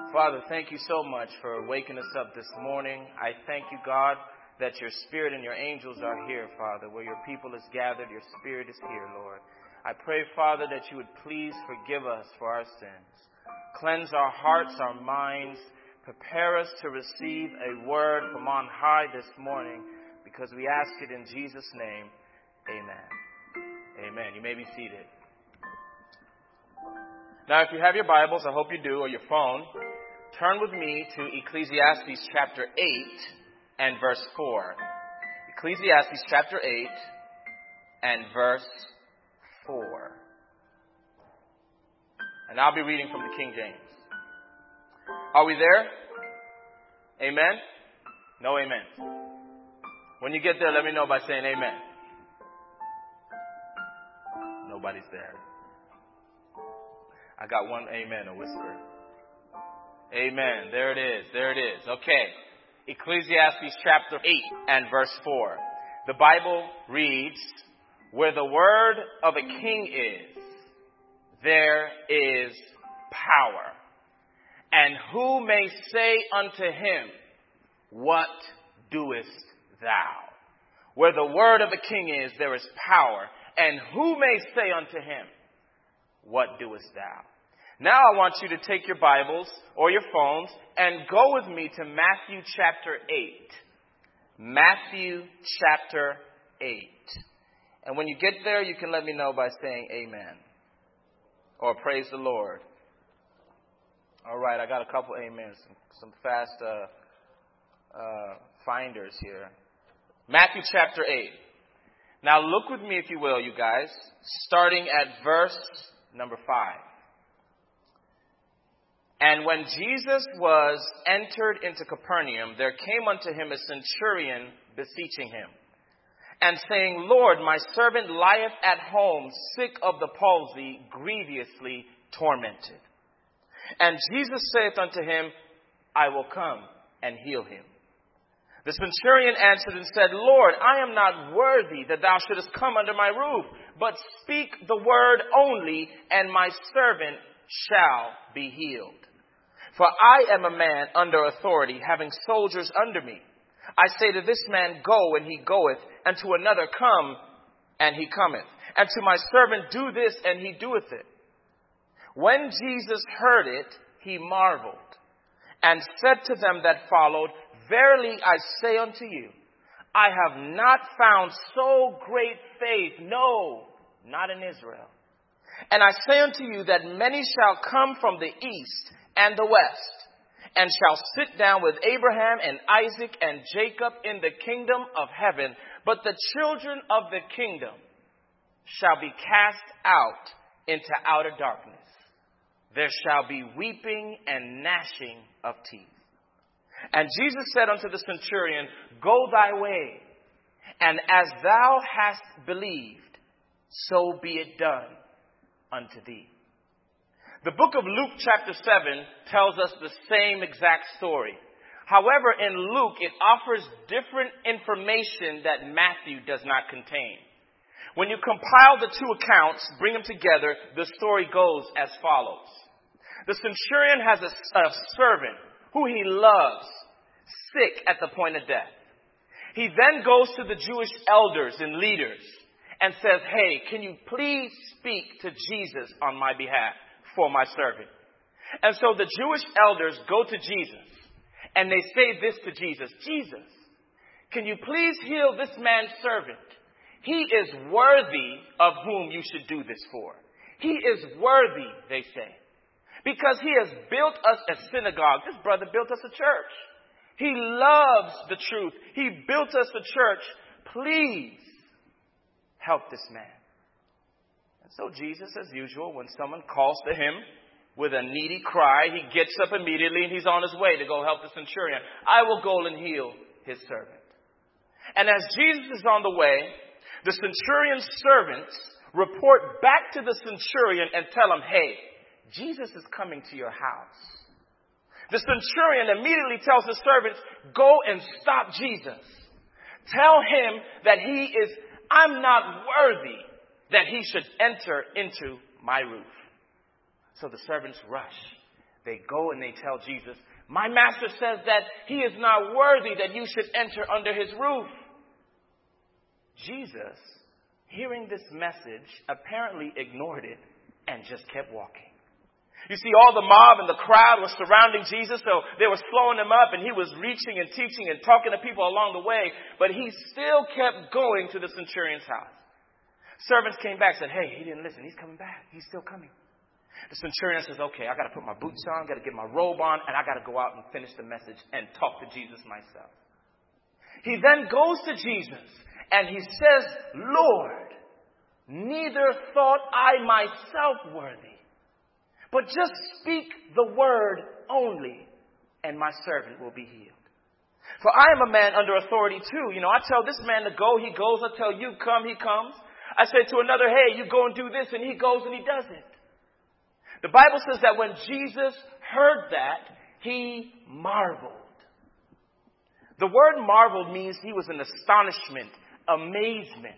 Father, thank you so much for waking us up this morning. I thank you, God, that your Spirit and your angels are here, Father. Where your people is gathered, your Spirit is here, Lord. I pray, Father, that you would please forgive us for our sins. Cleanse our hearts, our minds. Prepare us to receive a word from on high this morning, because we ask it in Jesus' name. Amen. Amen. You may be seated. Now, if you have your Bibles, I hope you do, or your phone, turn with me to Ecclesiastes chapter 8 and verse 4. Ecclesiastes chapter 8 and verse 4. And I'll be reading from the King James. Are we there? Amen? No amen. When you get there, let me know by saying amen. Nobody's there. I got one amen, a whisper. Amen. There it is. There it is. Okay. Ecclesiastes chapter 8 and verse 4. The Bible reads, "Where the word of a king is, there is power. And who may say unto him, what doest thou?" Where the word of a king is, there is power. And who may say unto him, what doest thou? Now I want you to take your Bibles or your phones and go with me to Matthew chapter 8. Matthew chapter 8. And when you get there, you can let me know by saying amen. Or praise the Lord. All right, I got a couple amens. Some fast finders here. Matthew chapter 8. Now look with me, if you will, you guys, starting at verse number 5. "And when Jesus was entered into Capernaum, there came unto him a centurion beseeching him, and saying, Lord, my servant lieth at home, sick of the palsy, grievously tormented. And Jesus saith unto him, I will come and heal him. The centurion answered and said, Lord, I am not worthy that thou shouldest come under my roof, but speak the word only, and my servant shall be healed. For I am a man under authority, having soldiers under me. I say to this man, go, and he goeth, and to another, come, and he cometh. And to my servant, do this, and he doeth it. When Jesus heard it, he marveled, and said to them that followed, Verily I say unto you, I have not found so great faith, no, not in Israel. And I say unto you that many shall come from the east and the west, and shall sit down with Abraham and Isaac and Jacob in the kingdom of heaven. But the children of the kingdom shall be cast out into outer darkness. There shall be weeping and gnashing of teeth. And Jesus said unto the centurion, Go thy way, and as thou hast believed, so be it done unto thee. The book of Luke chapter 7 tells us the same exact story. However, in Luke, it offers different information that Matthew does not contain. When you compile the two accounts, bring them together, the story goes as follows. The centurion has a servant who he loves, sick at the point of death. He then goes to the Jewish elders and leaders and says, Hey, can you please speak to Jesus on my behalf for my servant? And so the Jewish elders go to Jesus and they say this to Jesus, Jesus, can you please heal this man's servant? He is worthy of whom you should do this for. He is worthy, they say, because he has built us a synagogue. This brother built us a church. He loves the truth. He built us a church. Please help this man. And so Jesus, as usual, when someone calls to him with a needy cry, he gets up immediately and he's on his way to go help the centurion. I will go and heal his servant. And as Jesus is on the way, the centurion's servants report back to the centurion and tell him, Hey, Jesus is coming to your house. The centurion immediately tells the servants, Go and stop Jesus. Tell him that I'm not worthy that he should enter into my roof. So the servants rush. They go and they tell Jesus, my master says that he is not worthy that you should enter under his roof. Jesus, hearing this message, apparently ignored it and just kept walking. You see, all the mob and the crowd was surrounding Jesus, so they were slowing him up, and he was reaching and teaching and talking to people along the way, but he still kept going to the centurion's house. Servants came back and said, hey, he didn't listen. He's coming back. He's still coming. The centurion says, okay, I got to put my boots on, got to get my robe on, and I got to go out and finish the message and talk to Jesus myself. He then goes to Jesus, and he says, Lord, neither thought I myself worthy, but just speak the word only, and my servant will be healed. For I am a man under authority too. You know, I tell this man to go, he goes. I tell you, come, he comes. I say to another, hey, you go and do this, and he goes and he does it. The Bible says that when Jesus heard that, he marveled. The word marveled means he was in astonishment, amazement.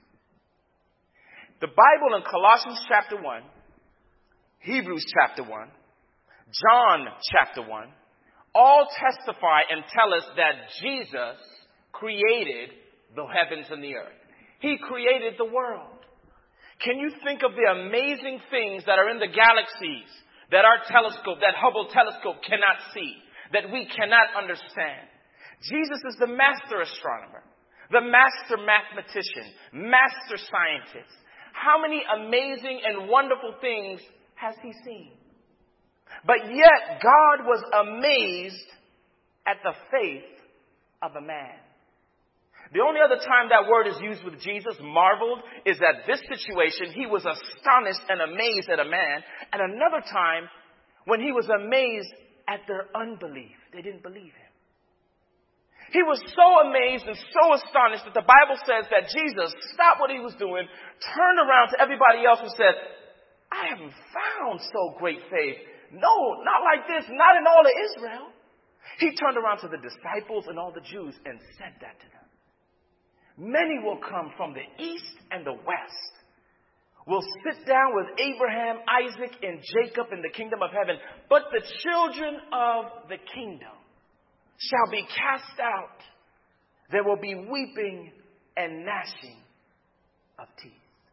The Bible in Colossians chapter 1, Hebrews chapter 1, John chapter 1, all testify and tell us that Jesus created the heavens and the earth. He created the world. Can you think of the amazing things that are in the galaxies that our telescope, that Hubble telescope cannot see, that we cannot understand? Jesus is the master astronomer, the master mathematician, master scientist. How many amazing and wonderful things has he seen? But yet God was amazed at the faith of a man. The only other time that word is used with Jesus, marveled, is at this situation. He was astonished and amazed at a man. And another time when he was amazed at their unbelief. They didn't believe him. He was so amazed and so astonished that the Bible says that Jesus stopped what he was doing, turned around to everybody else and said, I haven't found so great faith. No, not like this, not in all of Israel. He turned around to the disciples and all the Jews and said that to them. Many will come from the east and the west, will sit down with Abraham, Isaac, and Jacob in the kingdom of heaven. But the children of the kingdom shall be cast out. There will be weeping and gnashing of teeth.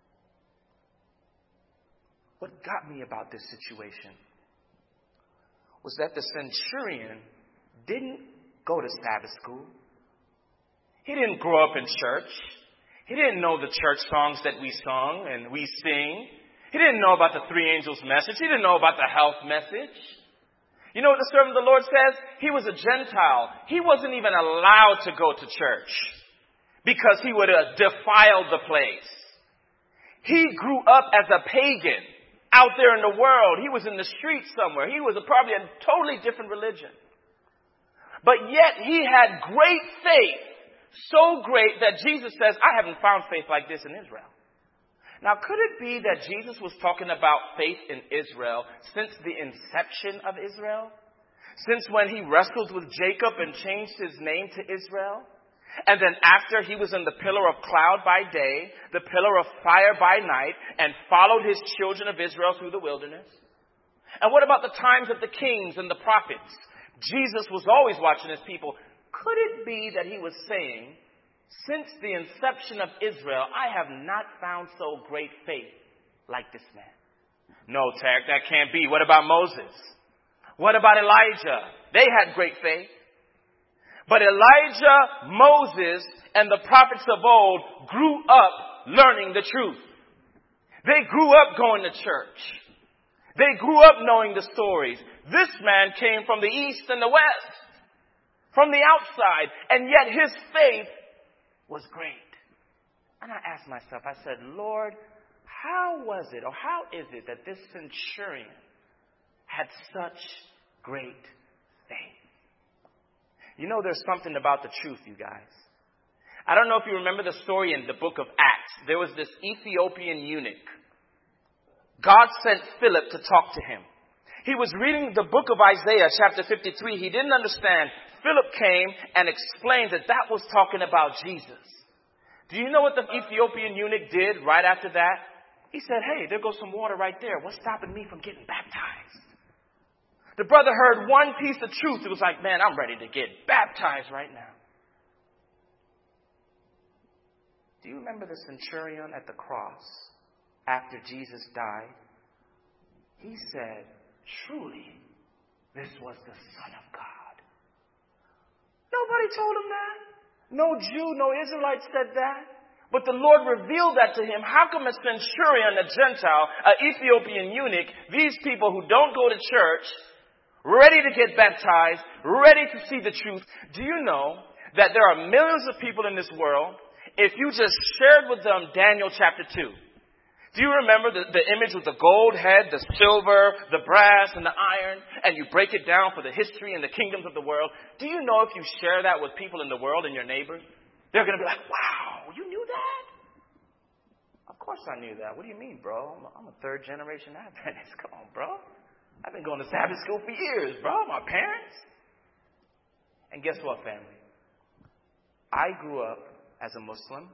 What got me about this situation was that the centurion didn't go to Sabbath school. He didn't grow up in church. He didn't know the church songs that we sung and we sing. He didn't know about the three angels' message. He didn't know about the health message. You know what the servant of the Lord says? He was a Gentile. He wasn't even allowed to go to church because he would have defiled the place. He grew up as a pagan out there in the world. He was in the streets somewhere. He was probably a totally different religion. But yet he had great faith. So great that Jesus says, I haven't found faith like this in Israel. Now, could it be that Jesus was talking about faith in Israel since the inception of Israel? Since when he wrestled with Jacob and changed his name to Israel? And then after he was in the pillar of cloud by day, the pillar of fire by night, and followed his children of Israel through the wilderness? And what about the times of the kings and the prophets? Jesus was always watching his people. Could it be that he was saying, since the inception of Israel, I have not found so great faith like this man? No, Tarek, that can't be. What about Moses? What about Elijah? They had great faith. But Elijah, Moses, and the prophets of old grew up learning the truth. They grew up going to church. They grew up knowing the stories. This man came from the east and the west, from the outside, and yet his faith was great. And I asked myself, I said, Lord, how was it, or how is it that this centurion had such great faith? You know, there's something about the truth, you guys. I don't know if you remember the story in the book of Acts. There was this Ethiopian eunuch. God sent Philip to talk to him. He was reading the book of Isaiah, chapter 53. He didn't understand. Philip came and explained that that was talking about Jesus. Do you know what the Ethiopian eunuch did right after that? He said, hey, there goes some water right there. What's stopping me from getting baptized? The brother heard one piece of truth. It was like, man, I'm ready to get baptized right now. Do you remember the centurion at the cross after Jesus died? He said, truly, this was the Son of God. Nobody told him that. No Jew, no Israelite said that. But the Lord revealed that to him. How come a centurion, a Gentile, an Ethiopian eunuch, these people who don't go to church, ready to get baptized, ready to see the truth? Do you know that there are millions of people in this world, if you just shared with them Daniel chapter 2, do you remember the image with the gold head, the silver, the brass, and the iron, and you break it down for the history and the kingdoms of the world? Do you know if you share that with people in the world and your neighbors, they're going to be like, wow, you knew that? Of course I knew that. What do you mean, bro? I'm a third generation Adventist. Come on, bro. I've been going to Sabbath school for years, bro. My parents. And guess what, family? I grew up as a Muslim,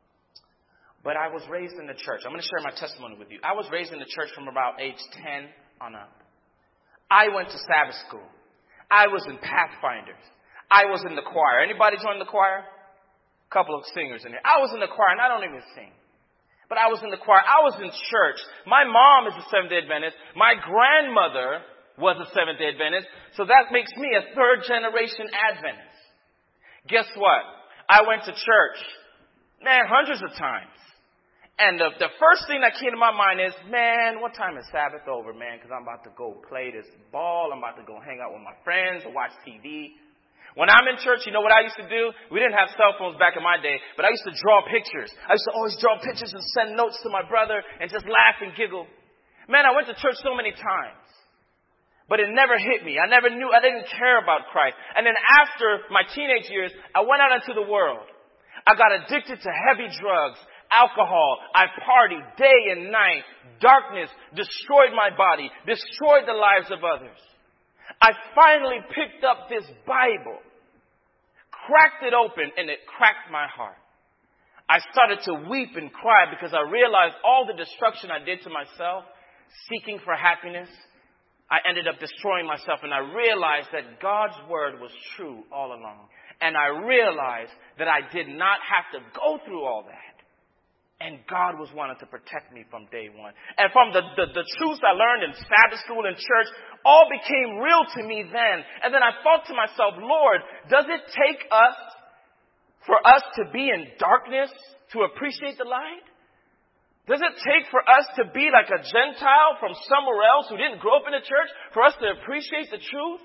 but I was raised in the church. I'm going to share my testimony with you. I was raised in the church from about age 10 on up. I went to Sabbath school. I was in Pathfinders. I was in the choir. Anybody join the choir? A couple of singers in here. I was in the choir, and I don't even sing. But I was in the choir. I was in church. My mom is a Seventh-day Adventist. My grandmother was a Seventh-day Adventist. So that makes me a third-generation Adventist. Guess what? I went to church, man, hundreds of times. And the first thing that came to my mind is, man, what time is Sabbath over, man? Because I'm about to go play this ball. I'm about to go hang out with my friends or watch TV. When I'm in church, you know what I used to do? We didn't have cell phones back in my day, but I used to draw pictures. I used to always draw pictures and send notes to my brother and just laugh and giggle. Man, I went to church so many times, but it never hit me. I never knew. I didn't care about Christ. And then after my teenage years, I went out into the world. I got addicted to heavy drugs, alcohol. I partied day and night. Darkness destroyed my body, destroyed the lives of others. I finally picked up this Bible, cracked it open, and it cracked my heart. I started to weep and cry because I realized all the destruction I did to myself, seeking for happiness. I ended up destroying myself, and I realized that God's word was true all along. And I realized that I did not have to go through all that. And God was wanting to protect me from day one. And from the truths I learned in Sabbath school and church, all became real to me then. And then I thought to myself, Lord, does it take us for us to be in darkness to appreciate the light? Does it take for us to be like a Gentile from somewhere else who didn't grow up in the church for us to appreciate the truth?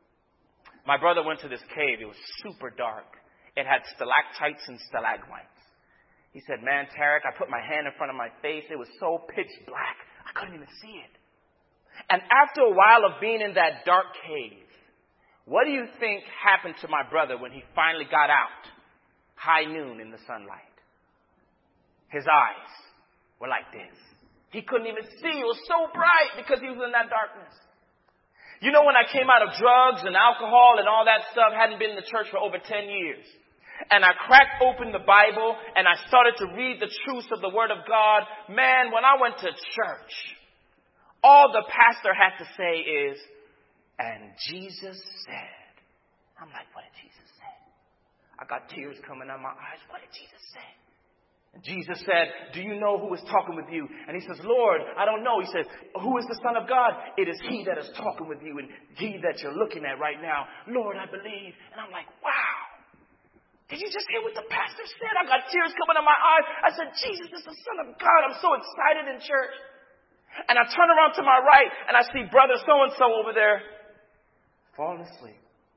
My brother went to this cave. It was super dark. It had stalactites and stalagmites. He said, man, Tarek, I put my hand in front of my face. It was so pitch black. I couldn't even see it. And after a while of being in that dark cave, what do you think happened to my brother when he finally got out? High noon in the sunlight. His eyes were like this. He couldn't even see. It was so bright because he was in that darkness. You know, when I came out of drugs and alcohol and all that stuff, hadn't been in the church for over 10 years. And I cracked open the Bible and I started to read the truths of the Word of God. Man, when I went to church, all the pastor had to say is, and Jesus said. I'm like, what did Jesus say? I got tears coming out of my eyes. What did Jesus say? And Jesus said, do you know who is talking with you? And he says, Lord, I don't know. He says, who is the Son of God? It is he that is talking with you and he that you're looking at right now. Lord, I believe. And I'm like, wow. Did you just hear what the pastor said? I got tears coming out of my eyes. I said, Jesus is the Son of God. I'm so excited in church. And I turn around to my right and I see brother so-and-so over there falling asleep.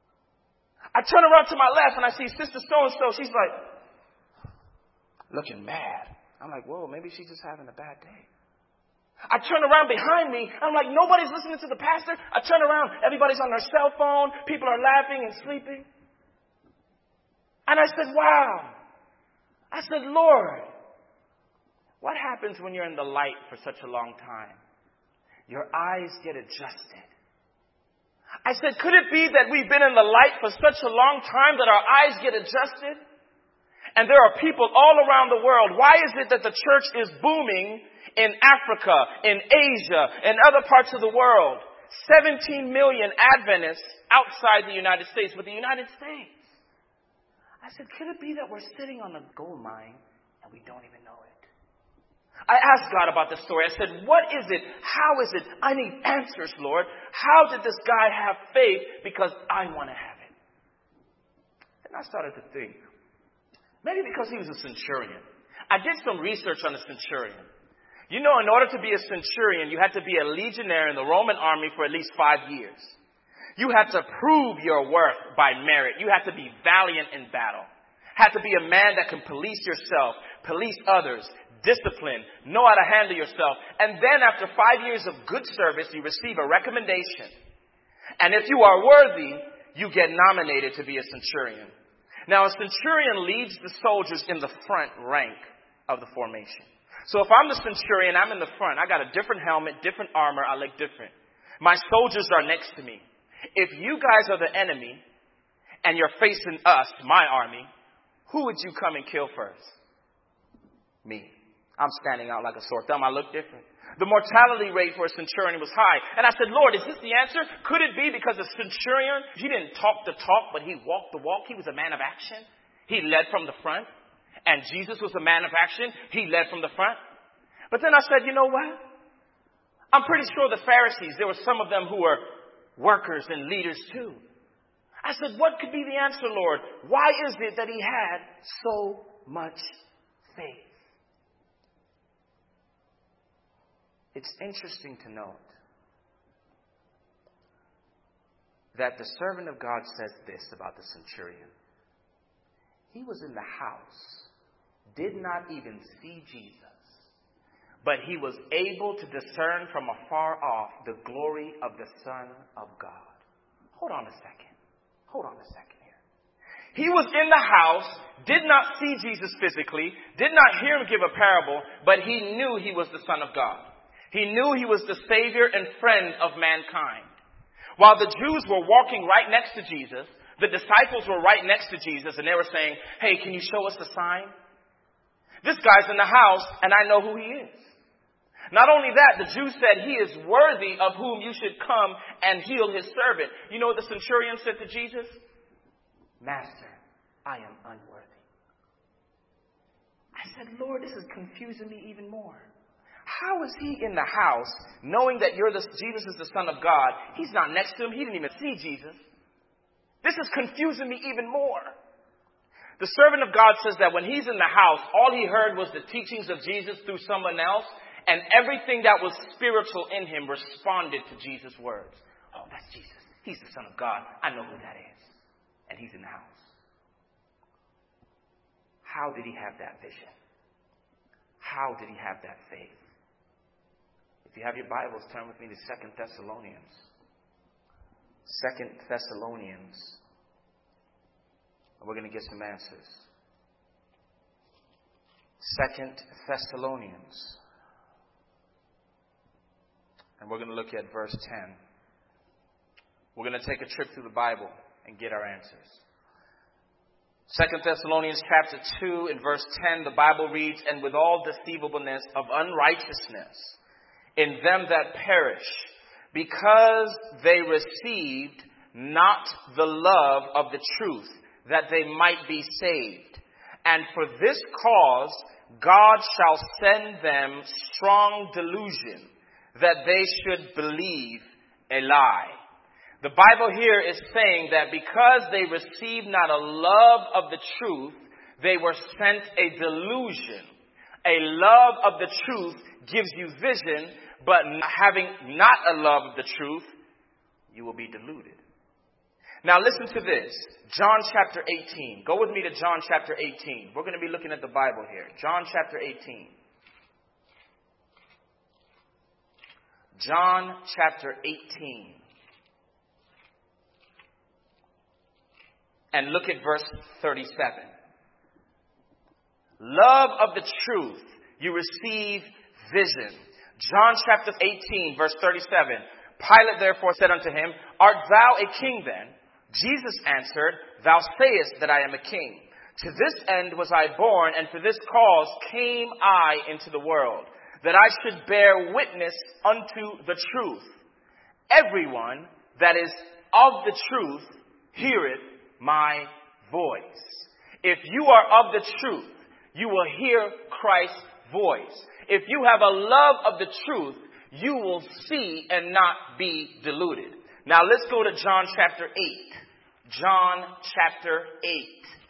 I turn around to my left and I see sister so-and-so. She's like, looking mad. I'm like, whoa, maybe she's just having a bad day. I turn around behind me. I'm like, nobody's listening to the pastor. I turn around. Everybody's on their cell phone. People are laughing and sleeping. And I said, wow. I said, Lord, what happens when you're in the light for such a long time? Your eyes get adjusted. I said, could it be that we've been in the light for such a long time that our eyes get adjusted? And there are people all around the world. Why is it that the church is booming in Africa, in Asia, and other parts of the world? 17 million Adventists outside the United States, but the United States. I said, could it be that we're sitting on a gold mine and we don't even know it? I asked God about this story. I said, what is it? How is it? I need answers, Lord. How did this guy have faith? Because I want to have it. And I started to think, maybe because he was a centurion. I did some research on the centurion. You know, in order to be a centurion, you had to be a legionnaire in the Roman army for at least 5 years. You had to prove your worth by merit. You had to be valiant in battle. Had to be a man that can police yourself, police others, discipline, know how to handle yourself. And then after 5 years of good service, you receive a recommendation. And if you are worthy, you get nominated to be a centurion. Now, a centurion leads the soldiers in the front rank of the formation. So if I'm the centurion, I'm in the front. I got a different helmet, different armor. I look different. My soldiers are next to me. If you guys are the enemy and you're facing us, my army, who would you come and kill first? Me. I'm standing out like a sore thumb. I look different. The mortality rate for a centurion was high. And I said, Lord, is this the answer? Could it be because a centurion, he didn't talk the talk, but he walked the walk? He was a man of action. He led from the front. And Jesus was a man of action. He led from the front. But then I said, you know what? I'm pretty sure the Pharisees, there were some of them who were workers and leaders too. I said, what could be the answer, Lord? Why is it that he had so much faith? It's interesting to note that the servant of God says this about the centurion. He was in the house, did not even see Jesus, but he was able to discern from afar off the glory of the Son of God. Hold on a second here. He was in the house, did not see Jesus physically, did not hear him give a parable, but he knew he was the Son of God. He knew he was the Savior and friend of mankind. While the Jews were walking right next to Jesus, the disciples were right next to Jesus, and they were saying, hey, can you show us a sign? This guy's in the house, and I know who he is. Not only that, the Jews said he is worthy of whom you should come and heal his servant. You know what the centurion said to Jesus? Master, I am unworthy. I said, Lord, this is confusing me even more. How is he in the house knowing that Jesus is the Son of God? He's not next to him. He didn't even see Jesus. This is confusing me even more. The servant of God says that when he's in the house, all he heard was the teachings of Jesus through someone else, and everything that was spiritual in him responded to Jesus' words. Oh, that's Jesus. He's the Son of God. I know who that is. And he's in the house. How did he have that vision? How did he have that faith? If you have your Bibles, turn with me to 2 Thessalonians. 2 Thessalonians. And we're going to get some answers. 2 Thessalonians. And we're going to look at verse 10. We're going to take a trip through the Bible and get our answers. 2 Thessalonians chapter 2 and verse 10, the Bible reads, and with all deceivableness of unrighteousness in them that perish, because they received not the love of the truth, that they might be saved. And for this cause God shall send them strong delusion, that they should believe a lie. The Bible here is saying that because they received not a love of the truth, they were sent a delusion. A love of the truth gives you vision, but having not a love of the truth, you will be deluded. Now listen to this. John chapter 18. Go with me to John chapter 18. We're going to be looking at the Bible here. John chapter 18. John chapter 18. And look at verse 37. Love of the truth, you receive vision. John chapter 18, verse 37. Pilate therefore said unto him, art thou a king then? Jesus answered, thou sayest that I am a king. To this end was I born, and for this cause came I into the world, that I should bear witness unto the truth. everyone that is of the truth heareth my voice. If you are of the truth, you will hear Christ's voice. If you have a love of the truth, you will see and not be deluded. Now let's go to John chapter 8. John chapter 8.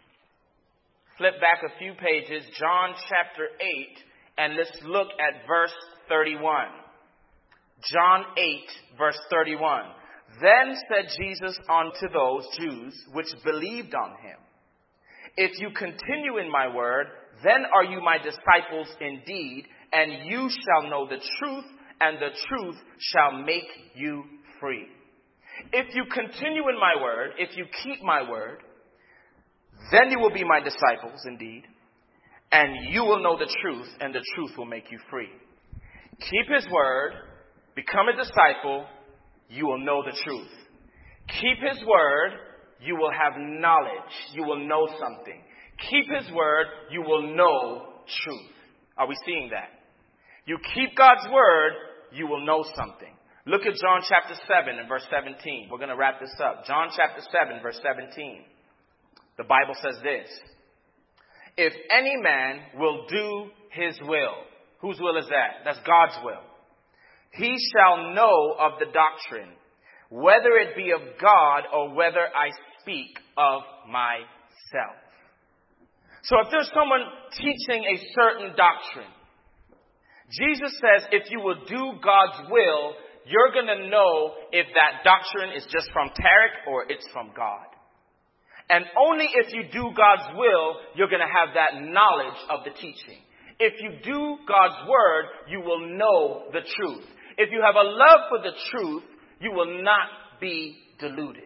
Flip back a few pages. John chapter 8. And let's look at verse 31. John 8, verse 31. Then said Jesus unto those Jews which believed on him, if you continue in my word, then are you my disciples indeed, and you shall know the truth, and the truth shall make you free. If you continue in my word, if you keep my word, then you will be my disciples indeed, and you will know the truth, and the truth will make you free. Keep his word, become a disciple, you will know the truth. Keep his word, you will have knowledge. You will know something. Keep his word, you will know truth. Are we seeing that? You keep God's word, you will know something. Look at John chapter 7 and verse 17. We're going to wrap this up. John chapter 7, verse 17. The Bible says this. If any man will do his will. Whose will is that? That's God's will. He shall know of the doctrine, whether it be of God or whether I speak of myself. So if there's someone teaching a certain doctrine, Jesus says if you will do God's will, you're going to know if that doctrine is just from Tarek or it's from God. And only if you do God's will, you're going to have that knowledge of the teaching. If you do God's word, you will know the truth. If you have a love for the truth, you will not be deluded.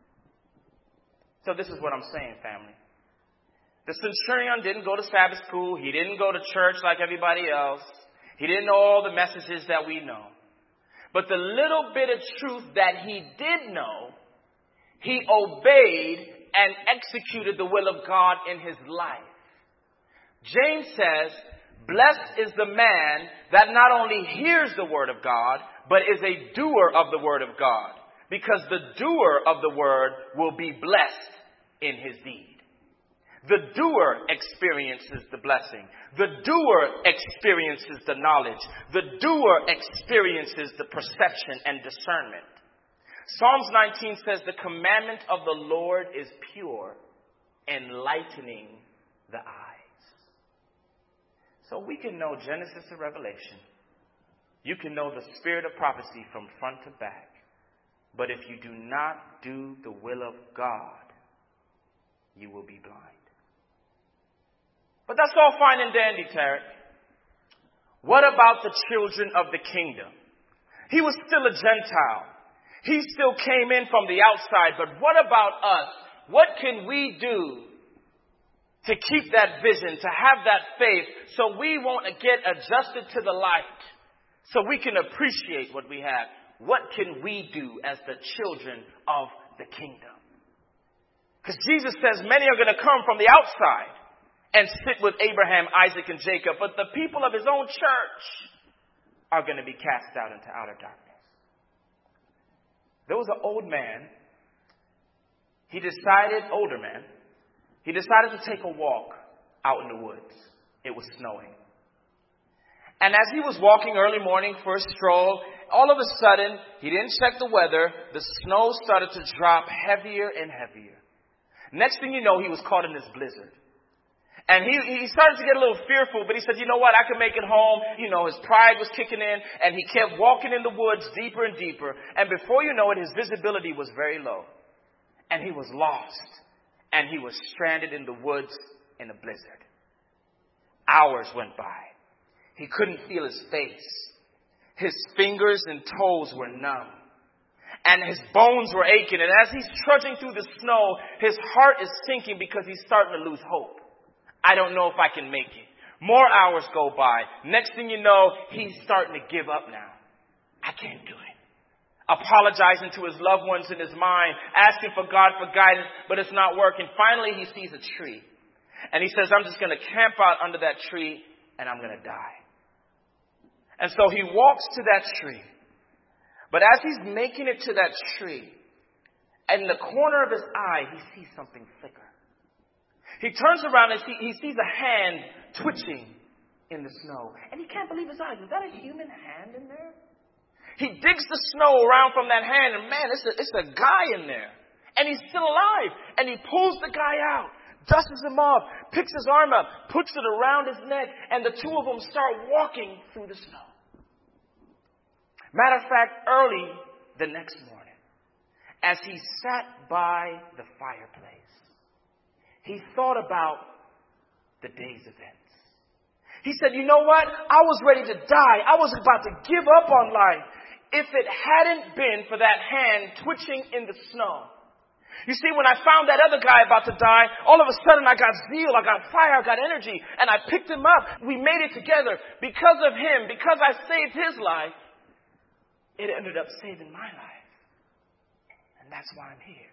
So this is what I'm saying, family. The centurion didn't go to Sabbath school. He didn't go to church like everybody else. He didn't know all the messages that we know. But the little bit of truth that he did know, he obeyed and executed the will of God in his life. James says, blessed is the man that not only hears the word of God, but is a doer of the word of God. Because the doer of the word will be blessed in his deed. The doer experiences the blessing. The doer experiences the knowledge. The doer experiences the perception and discernment. Psalms 19 says the commandment of the Lord is pure, enlightening the eyes. So we can know Genesis to Revelation. You can know the spirit of prophecy from front to back. But if you do not do the will of God, you will be blind. But that's all fine and dandy, Tarek. What about the children of the kingdom? He was still a Gentile. He still came in from the outside. But what about us? What can we do to keep that vision, to have that faith, so we won't get adjusted to the light, so we can appreciate what we have? What can we do as the children of the kingdom? Because Jesus says many are going to come from the outside and sit with Abraham, Isaac, and Jacob. But the people of his own church are going to be cast out into outer darkness. There was an old man. Older man. He decided to take a walk out in the woods. It was snowing. And as he was walking early morning for a stroll, all of a sudden, he didn't check the weather. The snow started to drop heavier and heavier. Next thing you know, he was caught in this blizzard. And he started to get a little fearful, but he said, you know what, I can make it home. You know, his pride was kicking in, and he kept walking in the woods deeper and deeper. And before you know it, his visibility was very low. And he was lost. And he was stranded in the woods in a blizzard. Hours went by. He couldn't feel his face. His fingers and toes were numb. And his bones were aching. And as he's trudging through the snow, his heart is sinking because he's starting to lose hope. I don't know if I can make it. More hours go by. Next thing you know, he's starting to give up now. I can't do it. Apologizing to his loved ones in his mind, asking for God for guidance, but it's not working. Finally, he sees a tree. And he says, I'm just going to camp out under that tree and I'm going to die. And so he walks to that tree. But as he's making it to that tree, in the corner of his eye, he sees something flicker. He turns around and he sees a hand twitching in the snow. And he can't believe his eyes. Is that a human hand in there? He digs the snow around from that hand, and man, it's a guy in there. And he's still alive. And he pulls the guy out, dusts him off, picks his arm up, puts it around his neck, and the two of them start walking through the snow. Matter of fact, early the next morning, as he sat by the fireplace, he thought about the day's events. He said, you know what? I was ready to die. I was about to give up on life if it hadn't been for that hand twitching in the snow. You see, when I found that other guy about to die, all of a sudden I got zeal, I got fire, I got energy, and I picked him up. We made it together. Because of him, because I saved his life, it ended up saving my life. And that's why I'm here.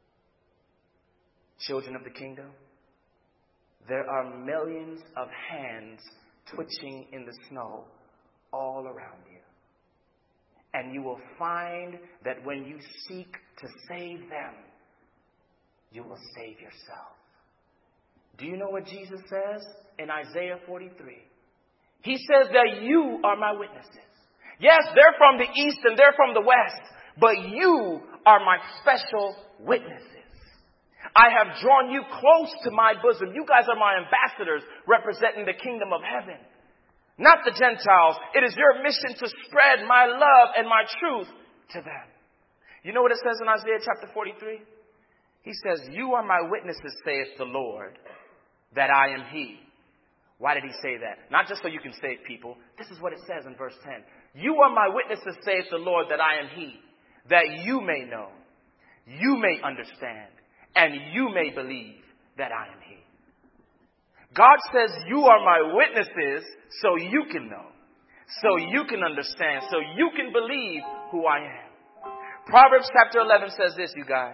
Children of the kingdom, there are millions of hands twitching in the snow all around you. And you will find that when you seek to save them, you will save yourself. Do you know what Jesus says in Isaiah 43? He says that you are my witnesses. Yes, they're from the east and they're from the west, but you are my special witnesses. I have drawn you close to my bosom. You guys are my ambassadors representing the kingdom of heaven, not the Gentiles. It is your mission to spread my love and my truth to them. You know what it says in Isaiah chapter 43? He says, you are my witnesses, saith the Lord, that I am he. Why did he say that? Not just so you can save people. This is what it says in verse 10. You are my witnesses, saith the Lord, that I am he, that you may know, you may understand, and you may believe that I am he. God says you are my witnesses so you can know, so you can understand, so you can believe who I am. Proverbs chapter 11 says this, you guys.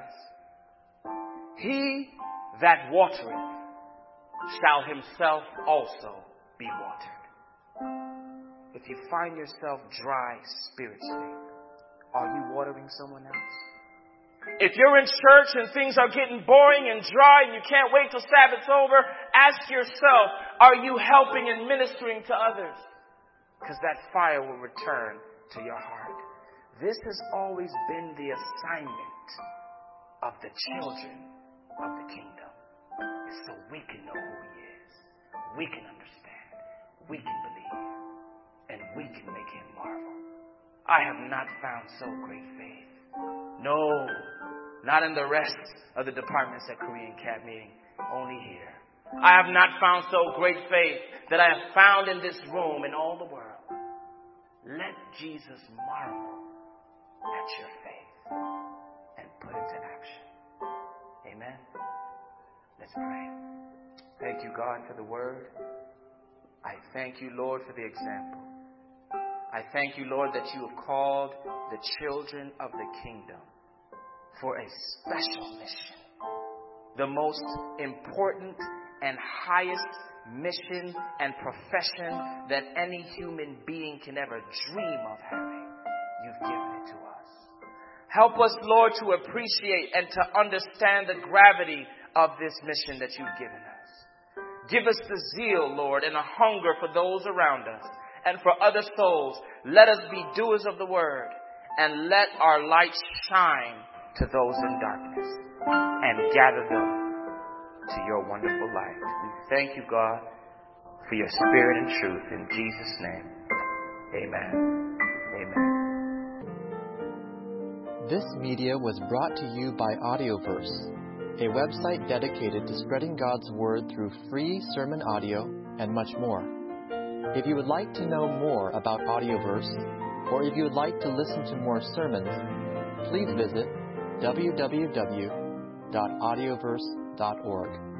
He that watereth shall himself also be watered. If you find yourself dry spiritually, are you watering someone else? If you're in church and things are getting boring and dry and you can't wait till Sabbath's over, ask yourself, are you helping and ministering to others? Because that fire will return to your heart. This has always been the assignment of the children of the kingdom, is so we can know who he is, we can understand, we can believe, and we can make him marvel. I have not found so great faith. No, not in the rest of the departments at Korean Cat Meeting, only here. I have not found so great faith that I have found in this room in all the world. Let Jesus marvel at your faith and put it to action. Amen. Let's pray. Thank you, God, for the word. I thank you, Lord, for the example. I thank you, Lord, that you have called the children of the kingdom for a special mission. The most important and highest mission and profession that any human being can ever dream of having. You've given it to us. Help us, Lord, to appreciate and to understand the gravity of this mission that you've given us. Give us the zeal, Lord, and a hunger for those around us and for other souls. Let us be doers of the word and let our light shine to those in darkness and gather them to your wonderful light. We thank you, God, for your spirit and truth. In Jesus' name, amen. Amen. This media was brought to you by Audioverse, a website dedicated to spreading God's Word through free sermon audio and much more. If you would like to know more about Audioverse, or if you would like to listen to more sermons, please visit www.audioverse.org.